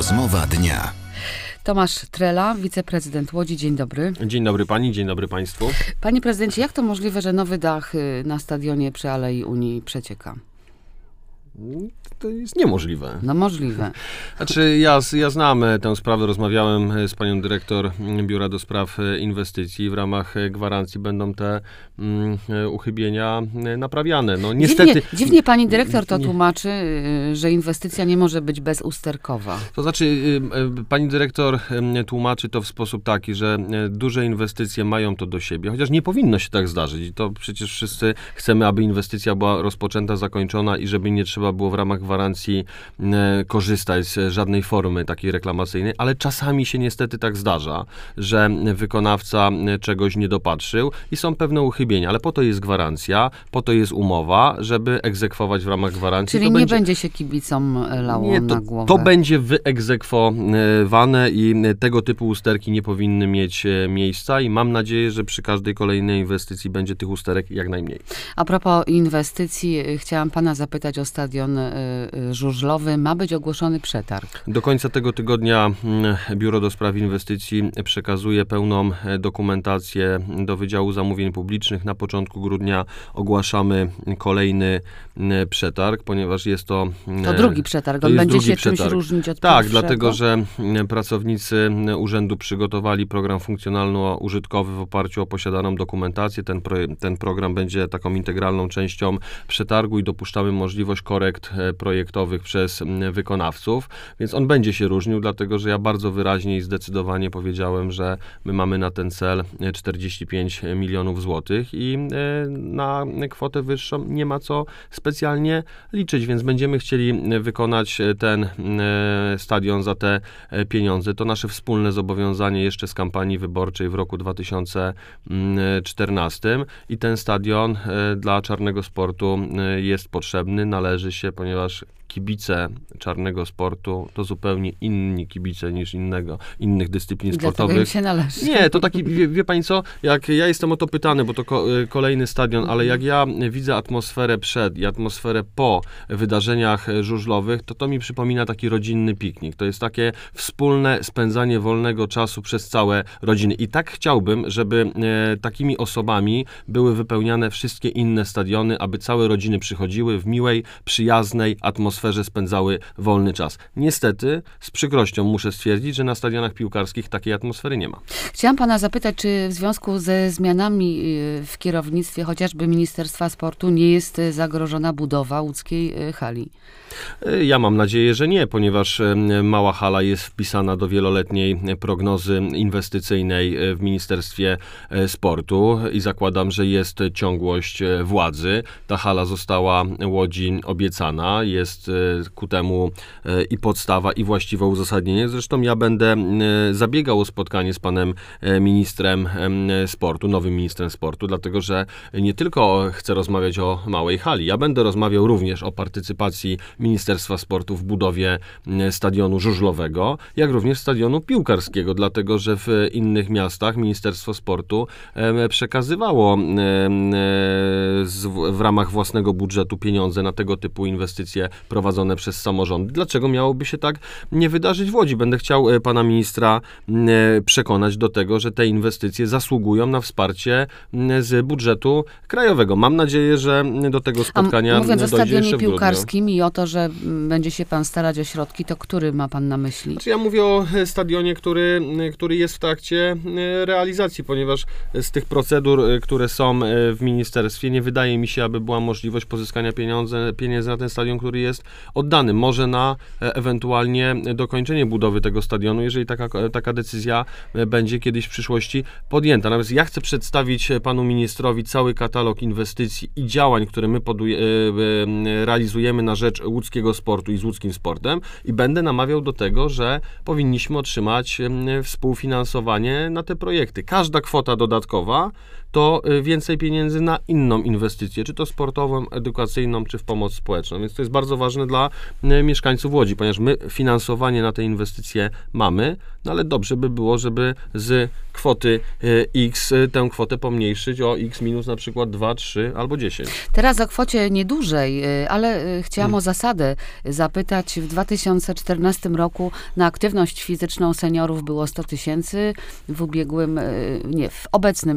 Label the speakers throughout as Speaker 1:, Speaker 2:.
Speaker 1: Rozmowa dnia.
Speaker 2: Tomasz Trela, wiceprezydent Łodzi. Dzień dobry.
Speaker 3: Dzień dobry pani, dzień dobry państwu.
Speaker 2: Panie prezydencie, jak to możliwe, że nowy dach na stadionie przy Alei Unii przecieka?
Speaker 3: To jest niemożliwe.
Speaker 2: No możliwe.
Speaker 3: Znaczy ja znam tę sprawę, rozmawiałem z panią dyrektor Biura do Spraw Inwestycji. W ramach gwarancji będą te uchybienia naprawiane. No niestety...
Speaker 2: Dziwnie pani dyrektor to tłumaczy, że inwestycja nie może być bezusterkowa.
Speaker 3: To znaczy pani dyrektor tłumaczy to w sposób taki, że duże inwestycje mają to do siebie, chociaż nie powinno się tak zdarzyć. I to przecież wszyscy chcemy, aby inwestycja była rozpoczęta, zakończona i żeby nie trzeba było w ramach gwarancji korzystać z żadnej formy takiej reklamacyjnej, ale czasami się niestety tak zdarza, że wykonawca czegoś nie dopatrzył i są pewne uchybienia, ale po to jest gwarancja, po to jest umowa, żeby egzekwować w ramach gwarancji.
Speaker 2: Czyli to nie będzie się kibicom lało na głowę.
Speaker 3: To będzie wyegzekwowane i tego typu usterki nie powinny mieć miejsca i mam nadzieję, że przy każdej kolejnej inwestycji będzie tych usterek jak najmniej.
Speaker 2: A propos inwestycji, chciałam pana zapytać o stadion żużlowy. Ma być ogłoszony przetarg.
Speaker 3: Do końca tego tygodnia Biuro do Spraw Inwestycji przekazuje pełną dokumentację do Wydziału Zamówień Publicznych. Na początku grudnia ogłaszamy kolejny przetarg, ponieważ jest to...
Speaker 2: To drugi przetarg. On będzie się czymś różnić od
Speaker 3: Tak,
Speaker 2: pierwszego?
Speaker 3: dlatego, że pracownicy urzędu przygotowali program funkcjonalno-użytkowy w oparciu o posiadaną dokumentację. Ten program będzie taką integralną częścią przetargu i dopuszczamy możliwość korekt projektowych przez wykonawców, więc on będzie się różnił, dlatego że ja bardzo wyraźnie i zdecydowanie powiedziałem, że my mamy na ten cel 45 milionów złotych i na kwotę wyższą nie ma co specjalnie liczyć, więc będziemy chcieli wykonać ten stadion za te pieniądze. To nasze wspólne zobowiązanie jeszcze z kampanii wyborczej w roku 2014 i ten stadion dla czarnego sportu jest potrzebny, należy się, ponieważ kibice czarnego sportu to zupełnie inni kibice niż innych dyscyplin sportowych.
Speaker 2: Im się należy.
Speaker 3: Nie, to taki, wie pani co, jak ja jestem o to pytany, bo to kolejny stadion, ale jak ja widzę atmosferę przed i atmosferę po wydarzeniach żużlowych, to mi przypomina taki rodzinny piknik. To jest takie wspólne spędzanie wolnego czasu przez całe rodziny. I tak chciałbym, żeby takimi osobami były wypełniane wszystkie inne stadiony, aby całe rodziny przychodziły w miłej, przyjaznej atmosferze, spędzały wolny czas. Niestety, z przykrością muszę stwierdzić, że na stadionach piłkarskich takiej atmosfery nie ma.
Speaker 2: Chciałam pana zapytać, czy w związku ze zmianami w kierownictwie chociażby Ministerstwa Sportu nie jest zagrożona budowa łódzkiej hali?
Speaker 3: Ja mam nadzieję, że nie, ponieważ mała hala jest wpisana do wieloletniej prognozy inwestycyjnej w Ministerstwie Sportu i zakładam, że jest ciągłość władzy. Ta hala została Łodzi obiecana, jest ku temu i podstawa, i właściwe uzasadnienie. Zresztą ja będę zabiegał o spotkanie z panem ministrem sportu, nowym ministrem sportu, dlatego że nie tylko chcę rozmawiać o małej hali, ja będę rozmawiał również o partycypacji Ministerstwa Sportu w budowie stadionu żużlowego, jak również stadionu piłkarskiego, dlatego że w innych miastach Ministerstwo Sportu przekazywało w ramach własnego budżetu pieniądze na tego typu inwestycje prowadzone przez samorządy. Dlaczego miałoby się tak nie wydarzyć w Łodzi? Będę chciał pana ministra przekonać do tego, że te inwestycje zasługują na wsparcie z budżetu krajowego. Mam nadzieję, że do tego spotkania
Speaker 2: mówiąc o stadionie
Speaker 3: jeszcze
Speaker 2: piłkarskim i o to, że będzie się pan starać o środki, to który ma pan na myśli?
Speaker 3: Znaczy ja mówię o stadionie, który jest w trakcie realizacji, ponieważ z tych procedur, które są w ministerstwie, nie wydaje mi się, aby była możliwość pozyskania pieniędzy na ten stadion, który jest oddany. Może na ewentualnie dokończenie budowy tego stadionu, jeżeli taka decyzja będzie kiedyś w przyszłości podjęta. Natomiast ja chcę przedstawić panu ministrowi cały katalog inwestycji i działań, które my realizujemy na rzecz łódzkiego sportu i z łódzkim sportem i będę namawiał do tego, że powinniśmy otrzymać współfinansowanie na te projekty. Każda kwota dodatkowa to więcej pieniędzy na inną inwestycję, czy to sportową, edukacyjną, czy w pomoc społeczną. Więc to jest bardzo ważne dla mieszkańców Łodzi, ponieważ my finansowanie na te inwestycje mamy, no ale dobrze by było, żeby z kwoty X tę kwotę pomniejszyć o X minus na przykład 2, 3 albo 10.
Speaker 2: Teraz o kwocie niedużej, ale chciałam o zasadę zapytać. W 2014 roku na aktywność fizyczną seniorów było 100 000, w obecnym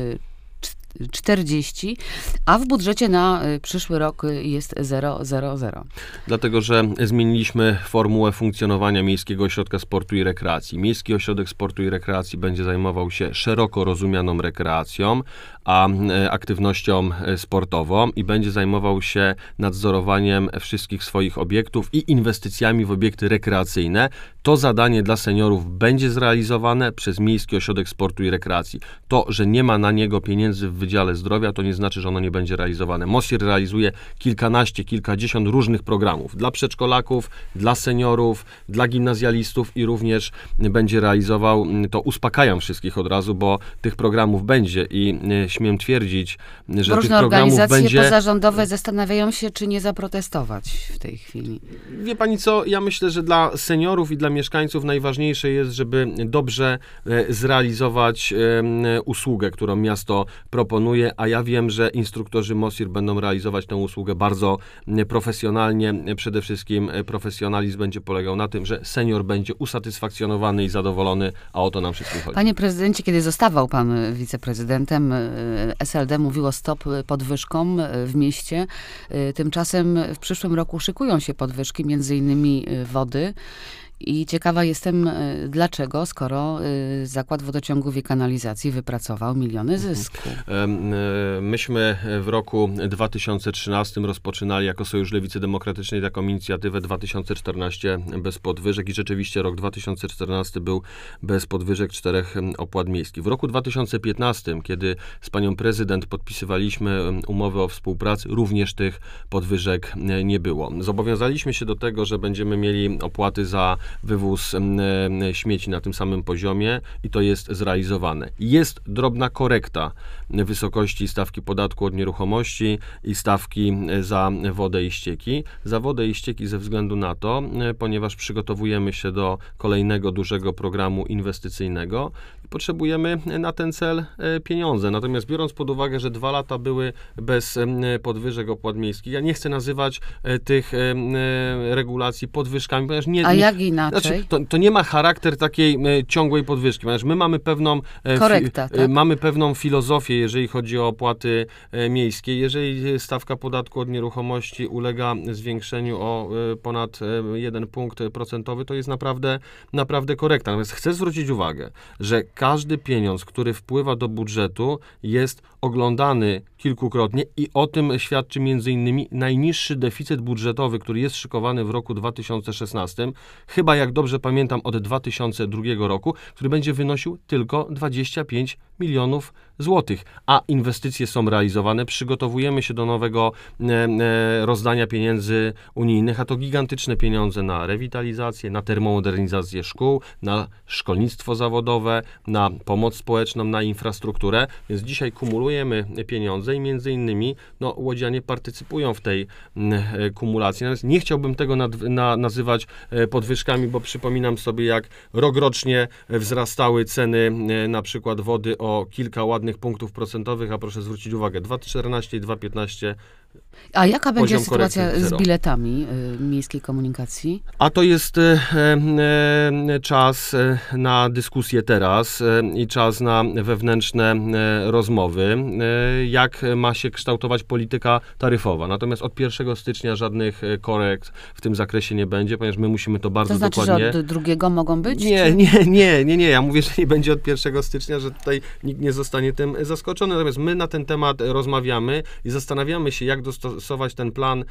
Speaker 2: 40, a w budżecie na przyszły rok jest 0,00.
Speaker 3: Dlatego, że zmieniliśmy formułę funkcjonowania Miejskiego Ośrodka Sportu i Rekreacji. Miejski Ośrodek Sportu i Rekreacji będzie zajmował się szeroko rozumianą rekreacją, a aktywnością sportową i będzie zajmował się nadzorowaniem wszystkich swoich obiektów i inwestycjami w obiekty rekreacyjne. To zadanie dla seniorów będzie zrealizowane przez Miejski Ośrodek Sportu i Rekreacji. To, że nie ma na niego pieniędzy w Wydziale Zdrowia, to nie znaczy, że ono nie będzie realizowane. MOSIR realizuje kilkanaście, kilkadziesiąt różnych programów dla przedszkolaków, dla seniorów, dla gimnazjalistów i również będzie realizował, to uspokajam wszystkich od razu, bo tych programów będzie i śmiem twierdzić, że
Speaker 2: różne
Speaker 3: tych programów
Speaker 2: organizacje
Speaker 3: będzie...
Speaker 2: pozarządowe zastanawiają się, czy nie zaprotestować w tej chwili.
Speaker 3: Wie pani co, ja myślę, że dla seniorów i dla mieszkańców najważniejsze jest, żeby dobrze zrealizować usługę, którą miasto proponuje, a ja wiem, że instruktorzy MOSIR będą realizować tę usługę bardzo profesjonalnie. Przede wszystkim profesjonalizm będzie polegał na tym, że senior będzie usatysfakcjonowany i zadowolony, a o to nam wszystkim chodzi.
Speaker 2: Panie prezydencie, kiedy zostawał pan wiceprezydentem, SLD mówiło stop podwyżkom w mieście. Tymczasem w przyszłym roku szykują się podwyżki, między innymi wody. I ciekawa jestem, dlaczego, skoro Zakład Wodociągów i Kanalizacji wypracował miliony zysku.
Speaker 3: Myśmy w roku 2013 rozpoczynali jako Sojusz Lewicy Demokratycznej taką inicjatywę 2014 bez podwyżek i rzeczywiście rok 2014 był bez podwyżek 4 opłat miejskich. W roku 2015, kiedy z panią prezydent podpisywaliśmy umowę o współpracy, również tych podwyżek nie było. Zobowiązaliśmy się do tego, że będziemy mieli opłaty za wywóz śmieci na tym samym poziomie i to jest zrealizowane. Jest drobna korekta wysokości stawki podatku od nieruchomości i stawki za wodę i ścieki. Za wodę i ścieki ze względu na to, ponieważ przygotowujemy się do kolejnego dużego programu inwestycyjnego i potrzebujemy na ten cel pieniądze. Natomiast biorąc pod uwagę, że 2 lata były bez podwyżek opłat miejskich, ja nie chcę nazywać tych regulacji podwyżkami, ponieważ
Speaker 2: A jak inaczej?
Speaker 3: Znaczy, to nie ma charakter takiej ciągłej podwyżki, ponieważ my mamy pewną mamy pewną filozofię, jeżeli chodzi o opłaty miejskie. Jeżeli stawka podatku od nieruchomości ulega zwiększeniu o ponad 1 punkt procentowy, to jest naprawdę korekta. Natomiast chcę zwrócić uwagę, że każdy pieniądz, który wpływa do budżetu, jest oglądany kilkukrotnie i o tym świadczy m.in. najniższy deficyt budżetowy, który jest szykowany w roku 2016, chyba jak dobrze pamiętam od 2002 roku, który będzie wynosił tylko 25 milionów złotych, a inwestycje są realizowane, przygotowujemy się do nowego rozdania pieniędzy unijnych, a to gigantyczne pieniądze na rewitalizację, na termomodernizację szkół, na szkolnictwo zawodowe, na pomoc społeczną, na infrastrukturę, więc dzisiaj kumulujemy pieniądze i między innymi łodzianie partycypują w tej kumulacji. Natomiast nie chciałbym tego nazywać podwyżkami, bo przypominam sobie, jak rokrocznie wzrastały ceny na przykład wody o kilka ładnych punktów procentowych, a proszę zwrócić uwagę, 2,14 i 2,15.
Speaker 2: A jaka będzie sytuacja z biletami miejskiej komunikacji?
Speaker 3: A to jest czas na dyskusję teraz i czas na wewnętrzne rozmowy, jak ma się kształtować polityka taryfowa. Natomiast od 1 stycznia żadnych korekt w tym zakresie nie będzie, ponieważ my musimy to bardzo dokładnie...
Speaker 2: To znaczy, że od 2 mogą być?
Speaker 3: Nie. Ja mówię, że nie będzie od 1 stycznia, że tutaj nikt nie zostanie tym zaskoczony. Natomiast my na ten temat rozmawiamy i zastanawiamy się, jak dostosować ten plan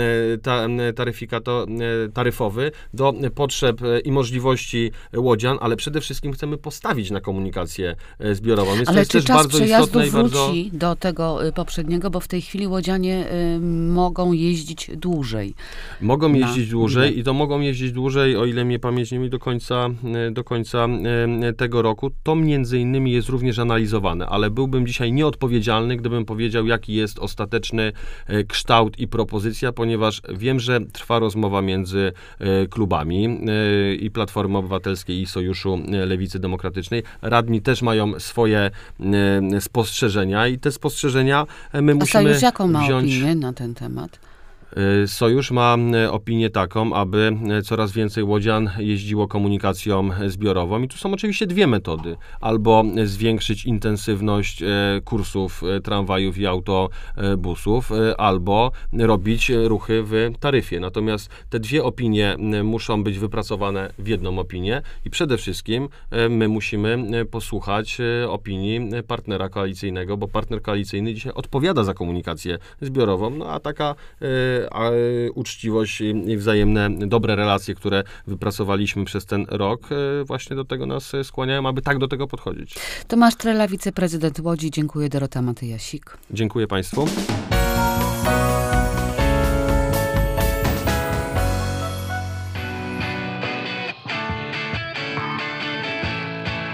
Speaker 3: taryfowy do potrzeb i możliwości łodzian, ale przede wszystkim chcemy postawić na komunikację zbiorową. Więc
Speaker 2: ale
Speaker 3: to jest
Speaker 2: czy
Speaker 3: też
Speaker 2: czas
Speaker 3: bardzo
Speaker 2: przejazdu
Speaker 3: istotne
Speaker 2: wróci do tego poprzedniego, bo w tej chwili łodzianie mogą jeździć dłużej.
Speaker 3: Mogą jeździć dłużej i to mogą jeździć dłużej, o ile mnie pamięć nie myli, do końca tego roku. To między innymi jest również analizowane, ale byłbym dzisiaj nieodpowiedzialny, gdybym powiedział, jaki jest ostateczny kształt i propozycja, ponieważ wiem, że trwa rozmowa między klubami i Platformy Obywatelskiej, i Sojuszu Lewicy Demokratycznej. Radni też mają swoje spostrzeżenia i te spostrzeżenia my musimy
Speaker 2: Sojusz jaką ma
Speaker 3: wziąć...
Speaker 2: opinię na ten temat?
Speaker 3: Sojusz ma opinię taką, aby coraz więcej łodzian jeździło komunikacją zbiorową i tu są oczywiście dwie metody. Albo zwiększyć intensywność kursów tramwajów i autobusów, albo robić ruchy w taryfie. Natomiast te dwie opinie muszą być wypracowane w jedną opinię i przede wszystkim my musimy posłuchać opinii partnera koalicyjnego, bo partner koalicyjny dzisiaj odpowiada za komunikację zbiorową, no a taka uczciwość i wzajemne dobre relacje, które wypracowaliśmy przez ten rok, właśnie do tego nas skłaniają, aby tak do tego podchodzić.
Speaker 2: Tomasz Trela, wiceprezydent Łodzi. Dziękuję. Dorota Matyjasik.
Speaker 3: Dziękuję Państwu.